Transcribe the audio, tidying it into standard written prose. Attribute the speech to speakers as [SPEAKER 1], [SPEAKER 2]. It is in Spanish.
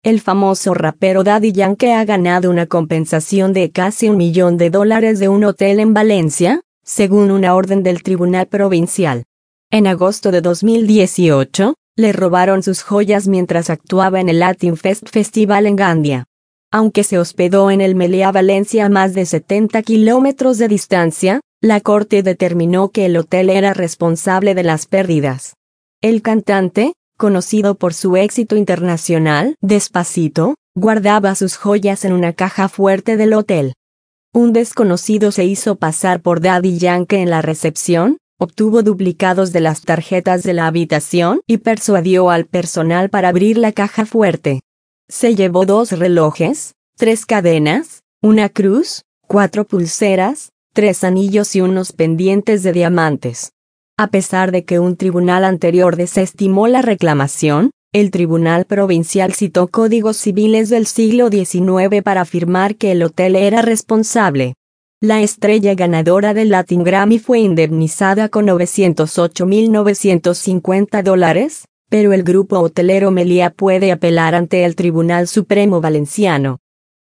[SPEAKER 1] El famoso rapero Daddy Yankee ha ganado una compensación de casi $1 millón de un hotel en Valencia, según una orden del Tribunal Provincial. En agosto de 2018, le robaron sus joyas mientras actuaba en el Latin Fest Festival en Gandia. Aunque se hospedó en el Meliá Valencia a más de 70 kilómetros de distancia, la corte determinó que el hotel era responsable de las pérdidas. El cantante, conocido por su éxito internacional, Despacito, guardaba sus joyas en una caja fuerte del hotel. Un desconocido se hizo pasar por Daddy Yankee en la recepción, obtuvo duplicados de las tarjetas de la habitación y persuadió al personal para abrir la caja fuerte. Se llevó 2 relojes, 3 cadenas, una cruz, 4 pulseras, 3 anillos y unos pendientes de diamantes. A pesar de que un tribunal anterior desestimó la reclamación, el Tribunal Provincial citó códigos civiles del siglo XIX para afirmar que el hotel era responsable. La estrella ganadora del Latin Grammy fue indemnizada con $908.950, pero el grupo hotelero Meliá puede apelar ante el Tribunal Supremo Valenciano.